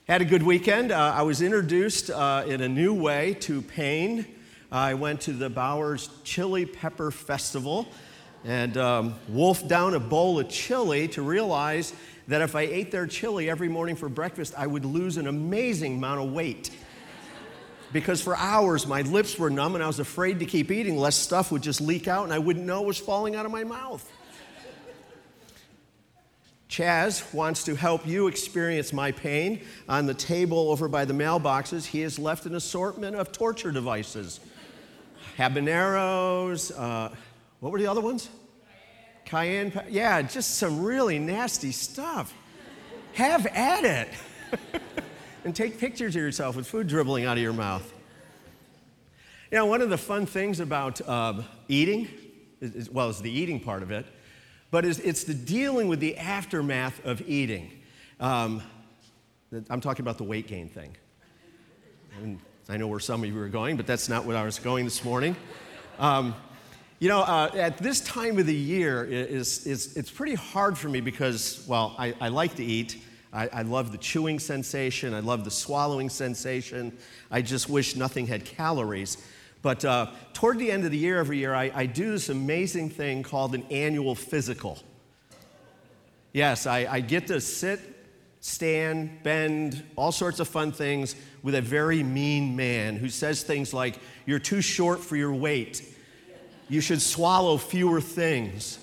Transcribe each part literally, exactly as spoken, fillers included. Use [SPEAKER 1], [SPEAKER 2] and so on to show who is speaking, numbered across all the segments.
[SPEAKER 1] Had a good weekend. Uh, I was introduced uh, in a new way to pain. I went to the Bowers Chili Pepper Festival and um, wolfed down a bowl of chili to realize that if I ate their chili every morning for breakfast, I would lose an amazing amount of weight. Because for hours, my lips were numb and I was afraid to keep eating, lest stuff would just leak out and I wouldn't know it was falling out of my mouth. Chaz wants to help you experience my pain. On the table over by the mailboxes, he has left an assortment of torture devices. Habaneros, uh, what were the other ones? Cayenne. Cayenne, yeah, just some really nasty stuff. Have at it. And take pictures of yourself with food dribbling out of your mouth. You know, one of the fun things about uh, eating, is, well, is the eating part of it, but it's, it's the dealing with the aftermath of eating. Um, I'm talking about the weight gain thing. And I know where some of you are going, but that's not where I was going this morning. Um, you know, uh, at this time of the year, is, is, it's pretty hard for me because, well, I, I like to eat. I, I love the chewing sensation. I love the swallowing sensation. I just wish nothing had calories. But uh, toward the end of the year, every year, I, I do this amazing thing called an annual physical. Yes, I, I get to sit, stand, bend, all sorts of fun things with a very mean man who says things like, "You're too short for your weight. You should swallow fewer things.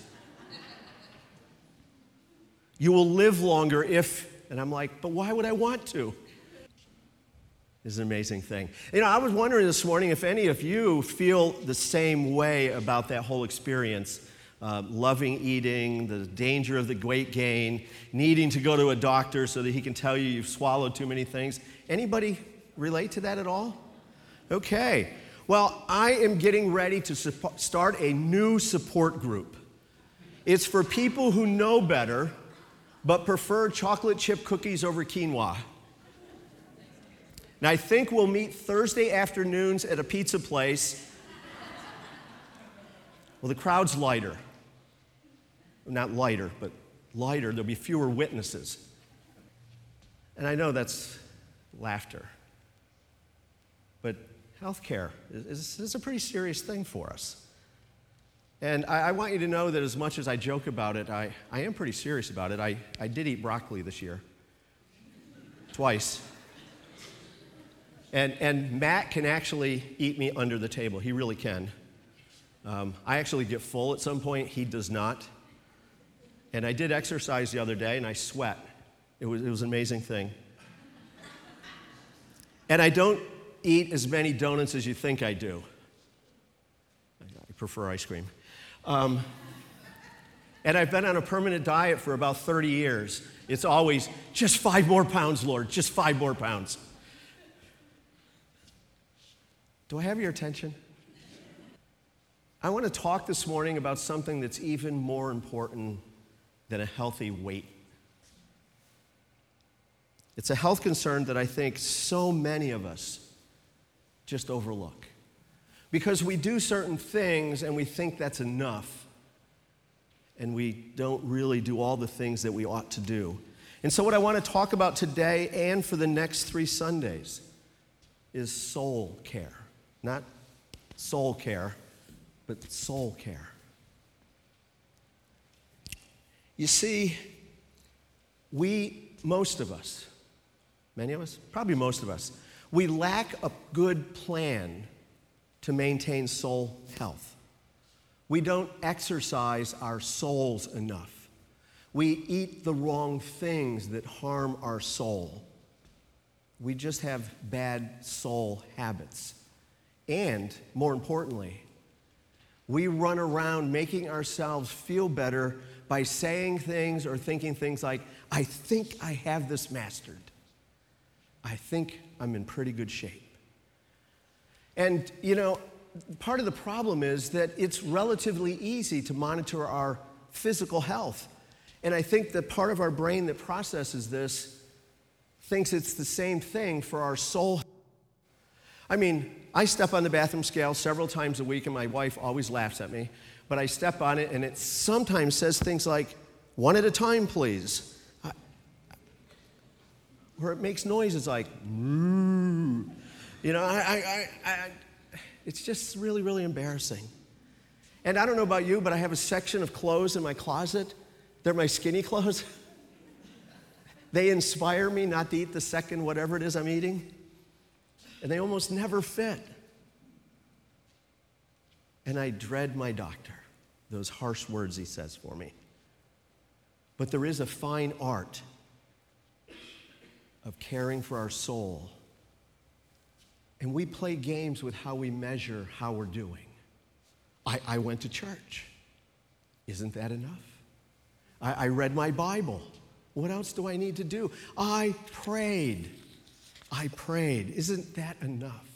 [SPEAKER 1] You will live longer if..." And I'm like, but why would I want to? It's an amazing thing. You know, I was wondering this morning if any of you feel the same way about that whole experience. Uh, loving eating, the danger of the weight gain, needing to go to a doctor so that he can tell you you've swallowed too many things. Anybody relate to that at all? Okay. Well, I am getting ready to su- start a new support group. It's for people who know better, but prefer chocolate chip cookies over quinoa. Now, I think we'll meet Thursday afternoons at a pizza place. Well, the crowd's lighter. Not lighter, but lighter. There'll be fewer witnesses. And I know that's laughter. But healthcare is, is a pretty serious thing for us. And I, I want you to know that as much as I joke about it, I, I am pretty serious about it. I, I did eat broccoli this year. Twice. And, and Matt can actually eat me under the table. He really can. Um, I actually get full at some point. He does not. And I did exercise the other day, and I sweat. It was, it was an amazing thing. And I don't eat as many donuts as you think I do. I prefer ice cream. Um, and I've been on a permanent diet for about thirty years. It's always, just five more pounds, Lord, just five more pounds. Do I have your attention? I want to talk this morning about something that's even more important than a healthy weight. It's a health concern that I think so many of us just overlook. Because we do certain things and we think that's enough, and we don't really do all the things that we ought to do. And so what I want to talk about today and for the next three Sundays is soul care. Not soul care, but soul care. You see, we, most of us, many of us, probably most of us, we lack a good plan to maintain soul health. We don't exercise our souls enough. We eat the wrong things that harm our soul. We just have bad soul habits. And, more importantly, we run around making ourselves feel better by saying things or thinking things like, "I think I have this mastered. I think I'm in pretty good shape." And, you know, part of the problem is that it's relatively easy to monitor our physical health. And I think that part of our brain that processes this thinks it's the same thing for our soul. I mean, I step on the bathroom scale several times a week, and my wife always laughs at me. But I step on it, and it sometimes says things like, "One at a time, please." where it makes noises like, moo. You know, I, I, I, I, it's just really, really embarrassing. And I don't know about you, but I have a section of clothes in my closet. They're my skinny clothes. They inspire me not to eat the second whatever it is I'm eating. And they almost never fit. And I dread my doctor, those harsh words he says for me. But there is a fine art of caring for our soul. And we play games with how we measure how we're doing. I, I went to church. Isn't that enough? I, I read my Bible. What else do I need to do? I prayed. I prayed. Isn't that enough?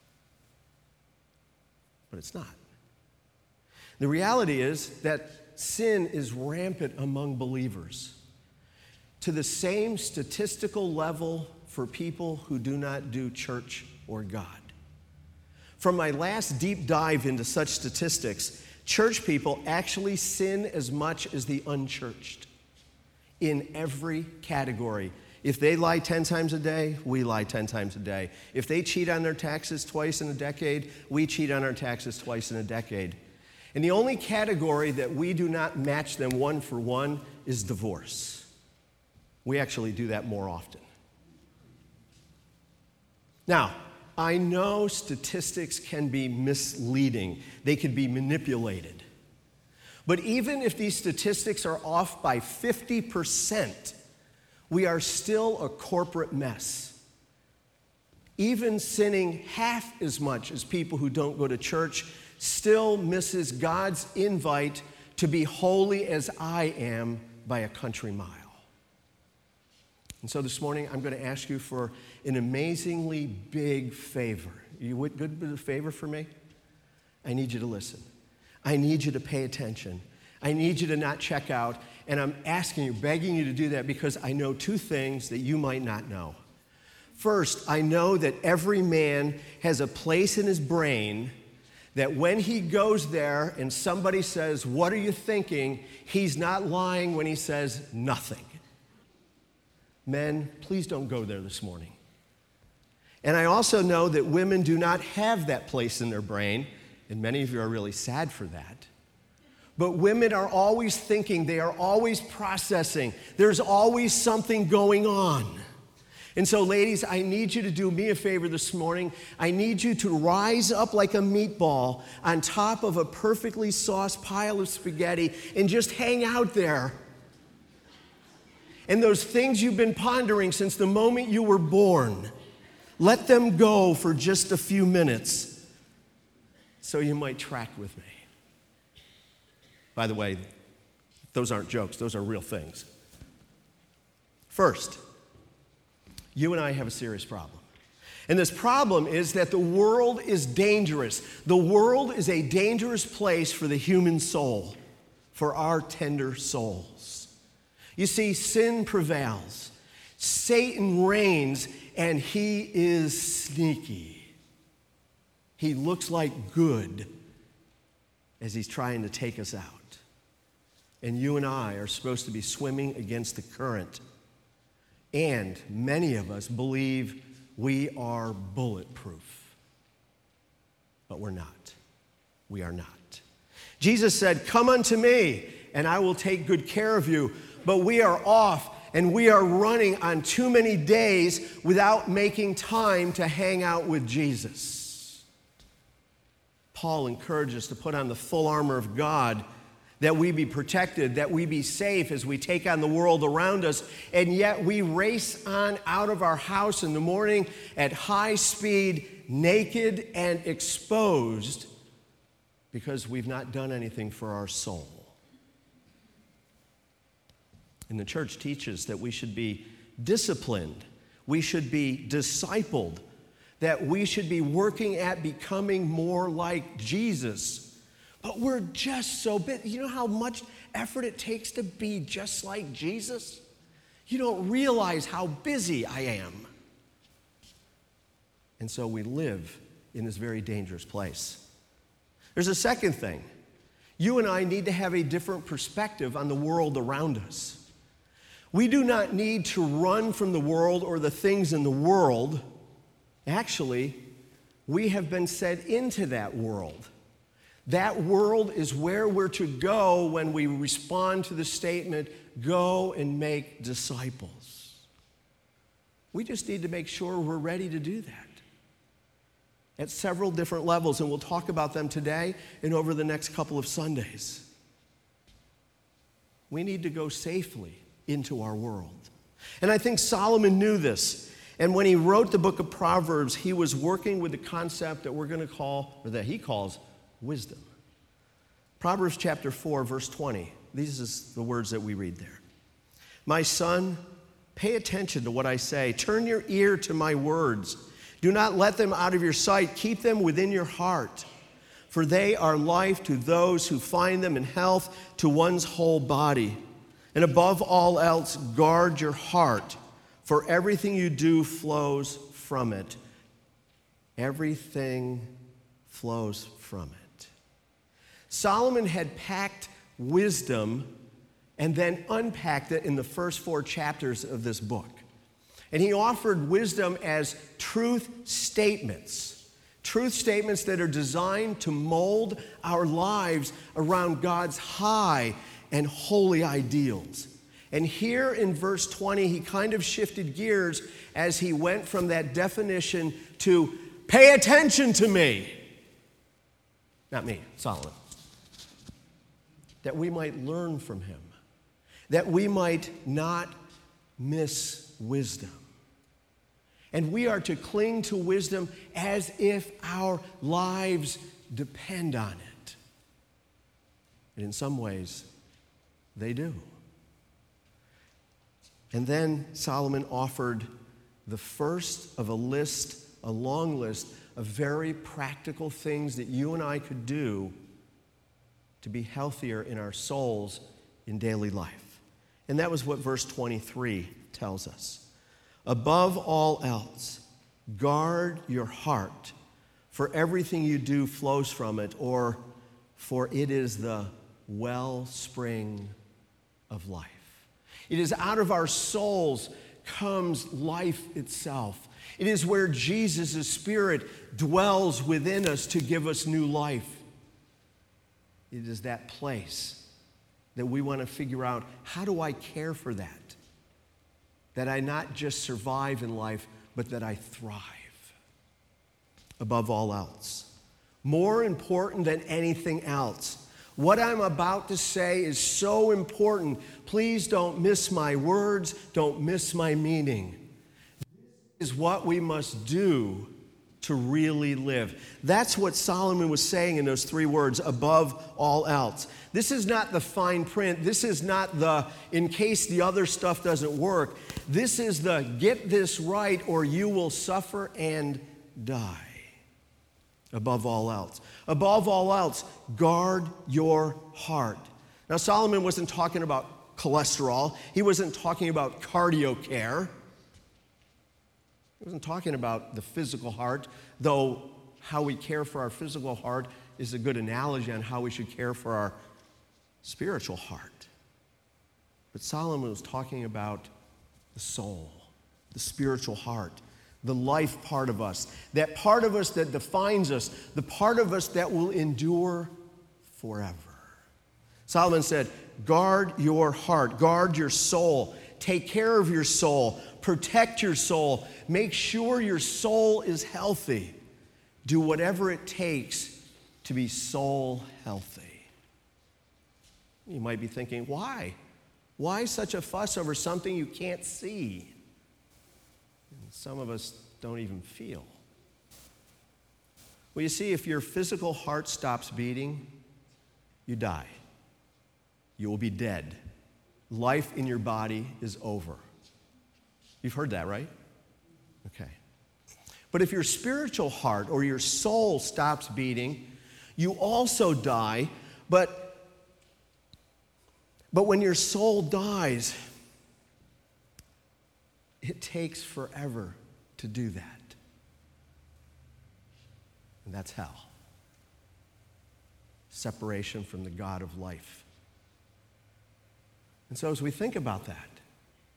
[SPEAKER 1] But it's not. The reality is that sin is rampant among believers to the same statistical level for people who do not do church or God. From my last deep dive into such statistics, church people actually sin as much as the unchurched in every category. If they lie ten times a day, we lie ten times a day. If they cheat on their taxes twice in a decade, we cheat on our taxes twice in a decade. And the only category that we do not match them one for one is divorce. We actually do that more often. Now, I know statistics can be misleading. They can be manipulated. But even if these statistics are off by fifty percent, we are still a corporate mess. Even sinning half as much as people who don't go to church still misses God's invite to be holy as I am by a country mile. And so this morning, I'm going to ask you for an amazingly big favor. Are you good with a favor for me? I need you to listen. I need you to pay attention. I need you to not check out. And I'm asking you, begging you to do that because I know two things that you might not know. First, I know that every man has a place in his brain that when he goes there and somebody says, "What are you thinking?" he's not lying when he says nothing. Men, please don't go there this morning. And I also know that women do not have that place in their brain, and many of you are really sad for that. But women are always thinking, they are always processing. There's always something going on. And so, ladies, I need you to do me a favor this morning. I need you to rise up like a meatball on top of a perfectly sauced pile of spaghetti and just hang out there. And those things you've been pondering since the moment you were born, let them go for just a few minutes so you might track with me. By the way, those aren't jokes. Those are real things. First, you and I have a serious problem. And this problem is that the world is dangerous. The world is a dangerous place for the human soul, for our tender souls. You see, sin prevails. Satan reigns, and he is sneaky. He looks like good as he's trying to take us out. And you and I are supposed to be swimming against the current. And many of us believe we are bulletproof. But we're not. We are not. Jesus said, "Come unto me, and I will take good care of you." But we are off, and we are running on too many days without making time to hang out with Jesus. Paul encourages us to put on the full armor of God, that we be protected, that we be safe as we take on the world around us, and yet we race on out of our house in the morning at high speed, naked and exposed, because we've not done anything for our soul. And the church teaches that we should be disciplined, we should be discipled, that we should be working at becoming more like Jesus. But we're just so busy. You know how much effort it takes to be just like Jesus? You don't realize how busy I am. And so we live in this very dangerous place. There's a second thing. You and I need to have a different perspective on the world around us. We do not need to run from the world or the things in the world. Actually, we have been set into that world. That world is where we're to go when we respond to the statement, go and make disciples. We just need to make sure we're ready to do that at several different levels, and we'll talk about them today and over the next couple of Sundays. We need to go safely into our world. And I think Solomon knew this. And when he wrote the book of Proverbs, he was working with the concept that we're going to call, or that he calls, wisdom. Proverbs chapter four, verse twenty. These are the words that we read there. My son, pay attention to what I say. Turn your ear to my words. Do not let them out of your sight. Keep them within your heart. For they are life to those who find them, and health to one's whole body. And above all else, guard your heart, for everything you do flows from it. Everything flows from it. Solomon had packed wisdom and then unpacked it in the first four chapters of this book. And he offered wisdom as truth statements. Truth statements that are designed to mold our lives around God's high and holy ideals. And here in verse twenty, he kind of shifted gears as he went from that definition to pay attention to me. Not me, Solomon. That we might learn from him. That we might not miss wisdom. And we are to cling to wisdom as if our lives depend on it. And in some ways, they do. And then Solomon offered the first of a list, a long list of very practical things that you and I could do to be healthier in our souls in daily life. And that was what verse twenty-three tells us. Above all else, guard your heart, for everything you do flows from it, or for it is the wellspring of life. It is out of our souls comes life itself. It is where Jesus' Spirit dwells within us to give us new life. It is that place that we want to figure out, how do I care for that? That I not just survive in life, but that I thrive above all else. More important than anything else. What I'm about to say is so important. Please don't miss my words. Don't miss my meaning. This is what we must do to really live. That's what Solomon was saying in those three words, above all else. This is not the fine print. This is not the, in case the other stuff doesn't work. This is the, get this right or you will suffer and die. Above all else. Above all else, guard your heart. Now, Solomon wasn't talking about cholesterol. He wasn't talking about cardio care. He wasn't talking about the physical heart, though how we care for our physical heart is a good analogy on how we should care for our spiritual heart. But Solomon was talking about the soul, the spiritual heart, the life part of us, that part of us that defines us, the part of us that will endure forever. Solomon said, guard your heart, guard your soul, take care of your soul, protect your soul, make sure your soul is healthy. Do whatever it takes to be soul healthy. You might be thinking, why? Why such a fuss over something you can't see? Some of us don't even feel. Well, you see, if your physical heart stops beating, you die. You will be dead. Life in your body is over. You've heard that, right? Okay. But if your spiritual heart or your soul stops beating, you also die. But, but when your soul dies, it takes forever to do that. And that's hell. Separation from the God of life. And so as we think about that,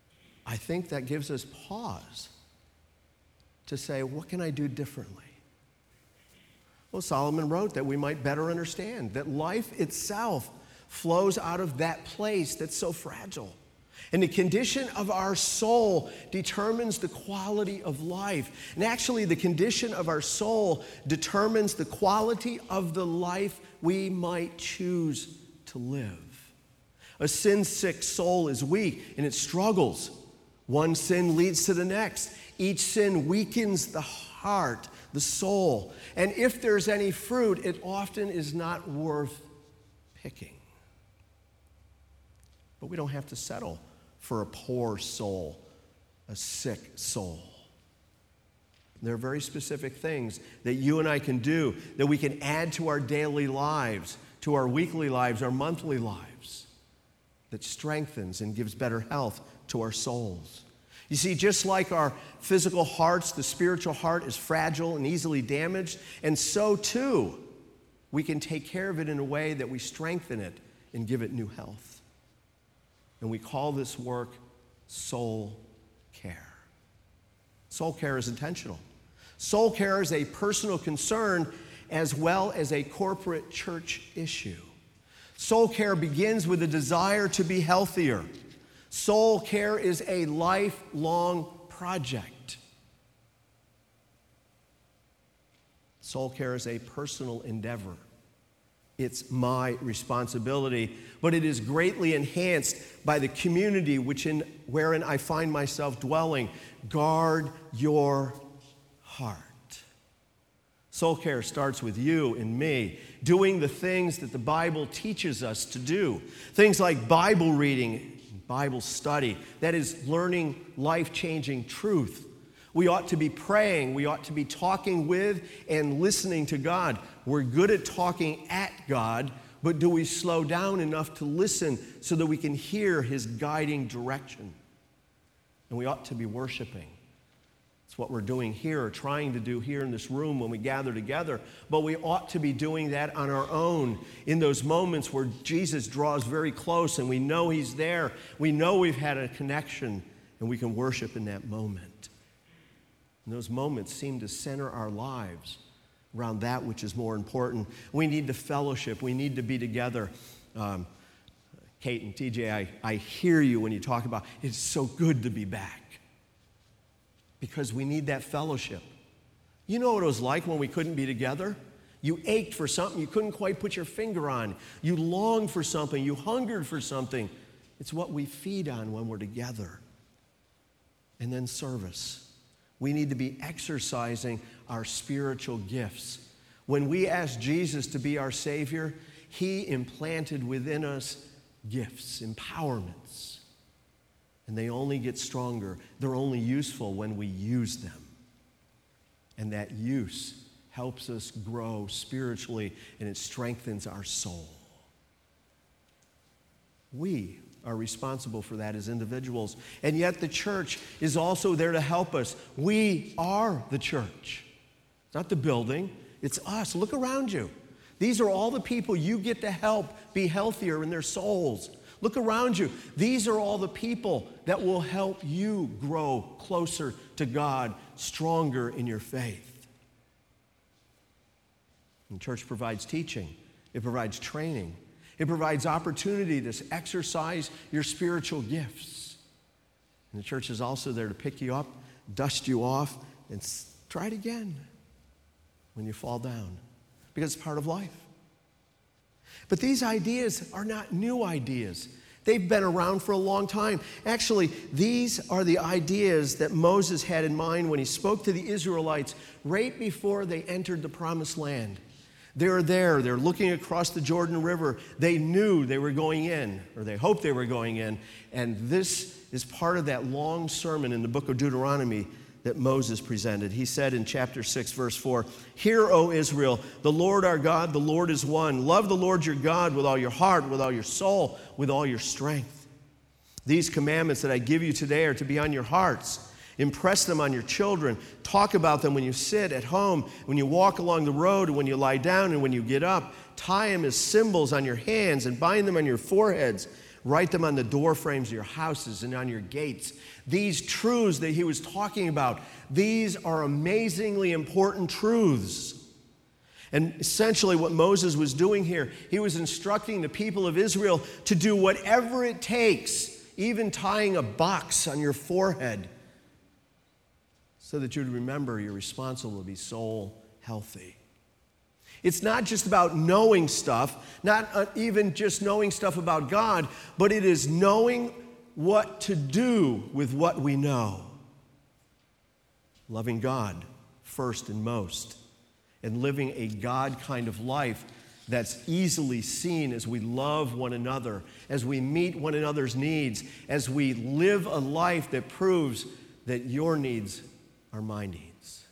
[SPEAKER 1] I think that gives us pause to say, what can I do differently? Well, Solomon wrote that we might better understand that life itself flows out of that place that's so fragile. And the condition of our soul determines the quality of life. And actually, the condition of our soul determines the quality of the life we might choose to live. A sin-sick soul is weak and it struggles. One sin leads to the next. Each sin weakens the heart, the soul. And if there's any fruit, it often is not worth picking. But we don't have to settle for a poor soul, a sick soul. There are very specific things that you and I can do that we can add to our daily lives, to our weekly lives, our monthly lives, that strengthens and gives better health to our souls. You see, just like our physical hearts, the spiritual heart is fragile and easily damaged, and so too, we can take care of it in a way that we strengthen it and give it new health. And we call this work soul care. Soul care is intentional. Soul care is a personal concern as well as a corporate church issue. Soul care begins with a desire to be healthier. Soul care is a lifelong project. Soul care is a personal endeavor. It's my responsibility, but it is greatly enhanced by the community which in, wherein I find myself dwelling. Guard your heart. Soul care starts with you and me, doing the things that the Bible teaches us to do. Things like Bible reading, Bible study, that is learning life-changing truth. We ought to be praying. We ought to be talking with and listening to God. We're good at talking at God, but do we slow down enough to listen so that we can hear His guiding direction? And we ought to be worshiping. It's what we're doing here, or trying to do here in this room when we gather together. But we ought to be doing that on our own in those moments where Jesus draws very close and we know He's there. We know we've had a connection and we can worship in that moment. And those moments seem to center our lives around that which is more important. We need the fellowship. We need to be together. Um, Kate and T J, I, I hear you when you talk about it's so good to be back because we need that fellowship. You know what it was like when we couldn't be together? You ached for something you couldn't quite put your finger on. You longed for something. You hungered for something. It's what we feed on when we're together. And then service. We need to be exercising our spiritual gifts. When we ask Jesus to be our Savior, He implanted within us gifts, empowerments. And they only get stronger. They're only useful when we use them. And that use helps us grow spiritually, and it strengthens our soul. We are responsible for that as individuals. And yet the church is also there to help us. We are the church. It's not the building, it's us. Look around you. These are all the people you get to help be healthier in their souls. Look around you. These are all the people that will help you grow closer to God, stronger in your faith. And church provides teaching. It provides training. It provides opportunity to exercise your spiritual gifts. And the church is also there to pick you up, dust you off, and try it again when you fall down, because it's part of life. But these ideas are not new ideas. They've been around for a long time. Actually, these are the ideas that Moses had in mind when he spoke to the Israelites right before they entered the Promised Land. They're there, they're looking across the Jordan River. They knew they were going in, or they hoped they were going in, and this is part of that long sermon in the book of Deuteronomy that Moses presented. He said in chapter six, verse four, "Hear, O Israel, the Lord our God, the Lord is one. Love the Lord your God with all your heart, with all your soul, with all your strength. These commandments that I give you today are to be on your hearts. Impress them on your children. Talk about them when you sit at home, when you walk along the road, when you lie down, and when you get up. Tie them as symbols on your hands and bind them on your foreheads. Write them on the door frames of your houses and on your gates. These truths that he was talking about, these are amazingly important truths. And essentially what Moses was doing here, he was instructing the people of Israel to do whatever it takes, even tying a box on your forehead, so that you'd remember you're responsible to be soul healthy. It's not just about knowing stuff, not uh, even just knowing stuff about God, but it is knowing what to do with what we know. Loving God first and most, and living a God kind of life that's easily seen as we love one another, as we meet one another's needs, as we live a life that proves that your needs are my needs.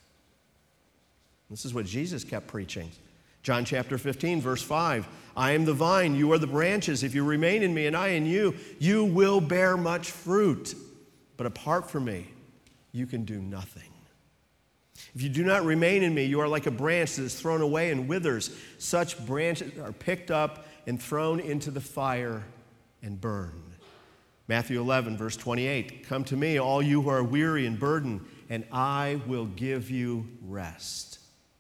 [SPEAKER 1] This is what Jesus kept preaching. John chapter fifteen, verse five, I am the vine, you are the branches. If you remain in me and I in you, you will bear much fruit. But apart from me, you can do nothing. If you do not remain in me, you are like a branch that is thrown away and withers. Such branches are picked up and thrown into the fire and burned. Matthew eleven, verse twenty-eight, come to me, all you who are weary and burdened, and I will give you rest.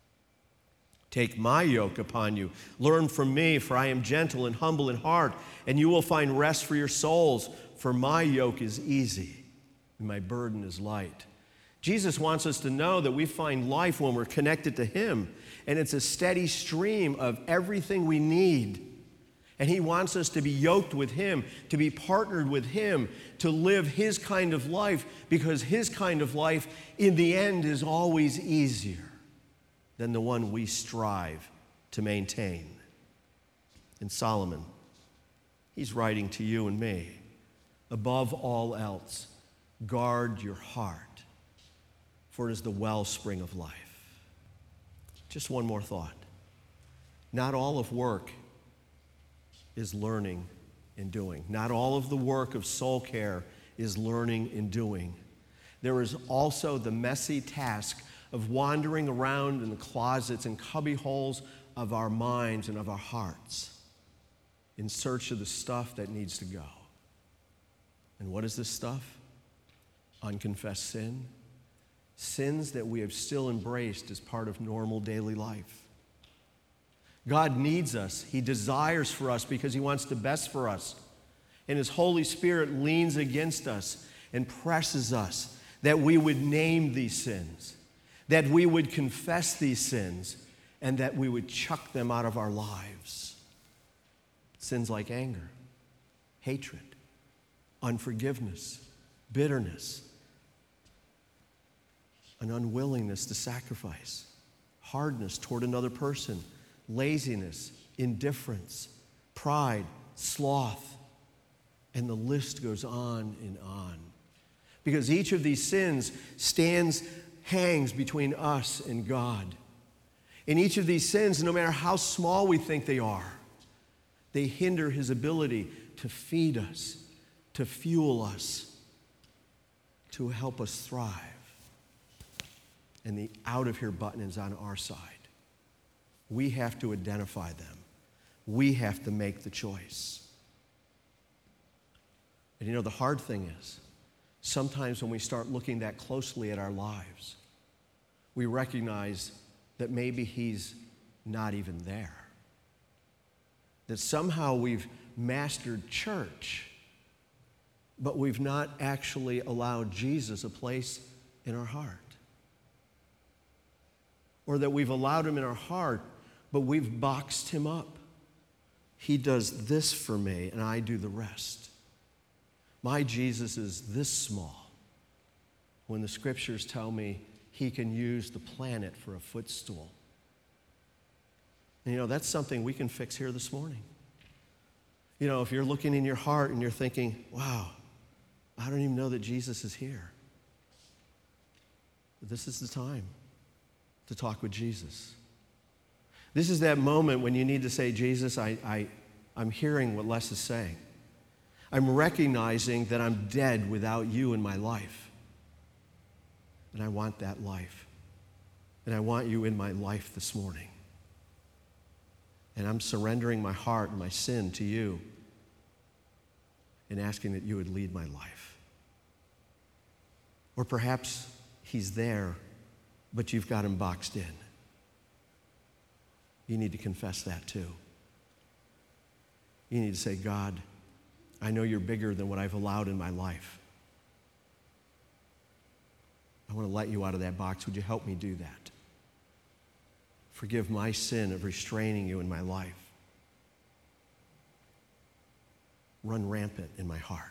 [SPEAKER 1] Take my yoke upon you. Learn from me, for I am gentle and humble in heart, and you will find rest for your souls, for my yoke is easy and my burden is light. Jesus wants us to know that we find life when we're connected to him, and it's a steady stream of everything we need. And he wants us to be yoked with him, to be partnered with him, to live his kind of life, because his kind of life, in the end, is always easier than the one we strive to maintain. And Solomon, he's writing to you and me, above all else, guard your heart, for it is the wellspring of life. Just one more thought. Not all of work is learning and doing. Not all of the work of soul care is learning and doing. There is also the messy task of wandering around in the closets and cubby holes of our minds and of our hearts in search of the stuff that needs to go. And what is this stuff? Unconfessed sin. Sins that we have still embraced as part of normal daily life. God needs us. He desires for us because he wants the best for us. And his Holy Spirit leans against us and presses us that we would name these sins, that we would confess these sins, and that we would chuck them out of our lives. Sins like anger, hatred, unforgiveness, bitterness, an unwillingness to sacrifice, hardness toward another person, laziness, indifference, pride, sloth, and the list goes on and on. Because each of these sins stands, hangs between us and God. And each of these sins, no matter how small we think they are, they hinder his ability to feed us, to fuel us, to help us thrive. And the out of here button is on our side. We have to identify them. We have to make the choice. And you know, the hard thing is, sometimes when we start looking that closely at our lives, we recognize that maybe he's not even there. That somehow we've mastered church, but we've not actually allowed Jesus a place in our heart. Or that we've allowed him in our heart, but we've boxed him up. He does this for me, and I do the rest. My Jesus is this small, when the scriptures tell me he can use the planet for a footstool. And you know, that's something we can fix here this morning. You know, if you're looking in your heart and you're thinking, wow, I don't even know that Jesus is here. This is the time to talk with Jesus. This is that moment when you need to say, Jesus, I, I, I'm hearing what Les is saying. I'm recognizing that I'm dead without you in my life. And I want that life. And I want you in my life this morning. And I'm surrendering my heart and my sin to you. and asking that you would lead my life. Or perhaps he's there, but you've got him boxed in. You need to confess that too. You need to say, God, I know you're bigger than what I've allowed in my life. I want to let you out of that box. Would you help me do that? Forgive my sin of restraining you in my life. Run rampant in my heart.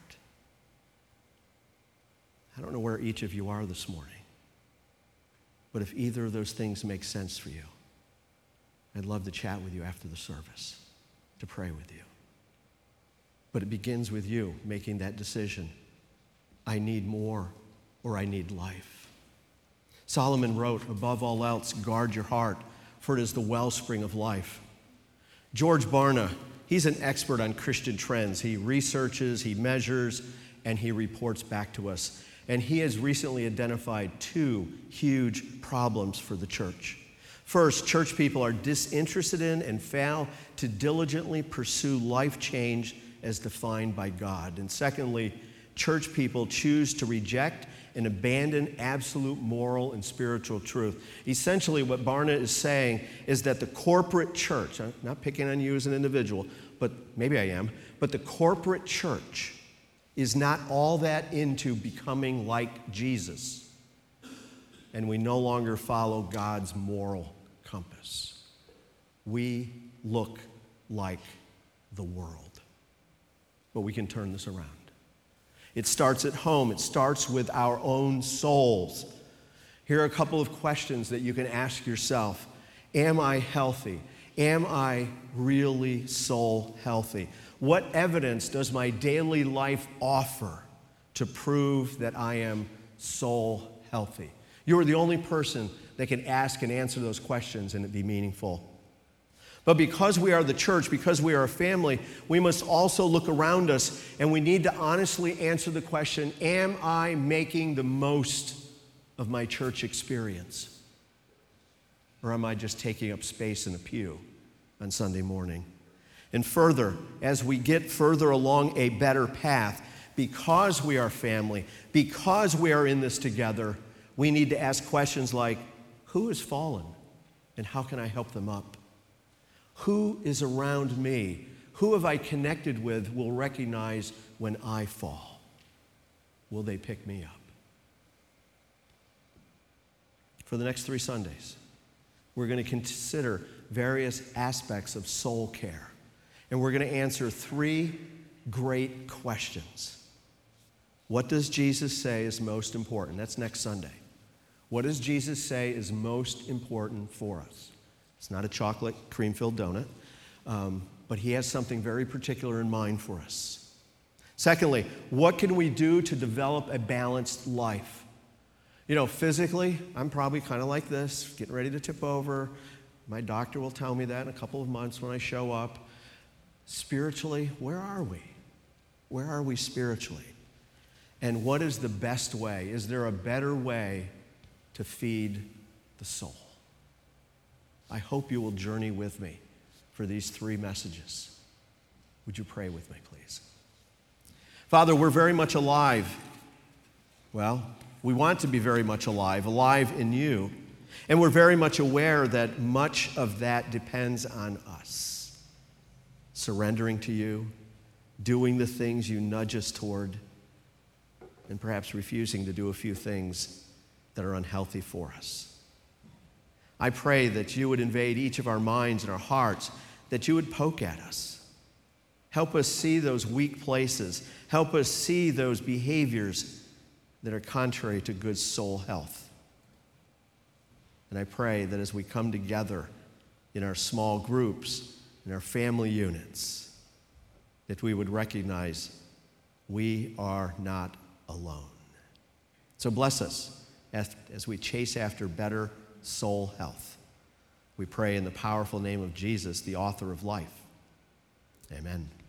[SPEAKER 1] I don't know where each of you are this morning, but if either of those things make sense for you, I'd love to chat with you after the service, to pray with you. But it begins with you making that decision. I need more, or I need life. Solomon wrote, above all else, guard your heart, for it is the wellspring of life. George Barna, he's an expert on Christian trends. He researches, he measures, and he reports back to us. And he has recently identified two huge problems for the church. First, church people are disinterested in and fail to diligently pursue life change as defined by God. And secondly, church people choose to reject and abandon absolute moral and spiritual truth. Essentially, what Barna is saying is that the corporate church, I'm not picking on you as an individual, but maybe I am, but the corporate church is not all that into becoming like Jesus. And we no longer follow God's moral compass. We look like the world. But we can turn this around. It starts at home. It starts with our own souls. Here are a couple of questions that you can ask yourself. Am I healthy? Am I really soul healthy? What evidence does my daily life offer to prove that I am soul healthy? You are the only person that can ask and answer those questions and it be meaningful. But because we are the church, because we are a family, we must also look around us and we need to honestly answer the question, am I making the most of my church experience? Or am I just taking up space in a pew on Sunday morning? And further, as we get further along a better path, because we are family, because we are in this together, we need to ask questions like, who has fallen and how can I help them up? Who is around me? Who have I connected with will recognize when I fall? Will they pick me up? For the next three Sundays, we're going to consider various aspects of soul care. And we're going to answer three great questions. What does Jesus say is most important? That's next Sunday. What does Jesus say is most important for us? It's not a chocolate cream-filled donut, um, but he has something very particular in mind for us. Secondly, what can we do to develop a balanced life? You know, physically, I'm probably kind of like this, getting ready to tip over. My doctor will tell me that in a couple of months when I show up. Spiritually, where are we? Where are we spiritually? And what is the best way? Is there a better way to feed the soul? I hope you will journey with me for these three messages. Would you pray with me, please? Father, we're very much alive. Well, we want to be very much alive, alive in you. And we're very much aware that much of that depends on us. Surrendering to you, doing the things you nudge us toward, and perhaps refusing to do a few things that are unhealthy for us. I pray that you would invade each of our minds and our hearts, that you would poke at us. Help us see those weak places. Help us see those behaviors that are contrary to good soul health. And I pray that as we come together in our small groups, in our family units, that we would recognize we are not alone. So bless us as, as we chase after better soul health. We pray in the powerful name of Jesus, the author of life. Amen.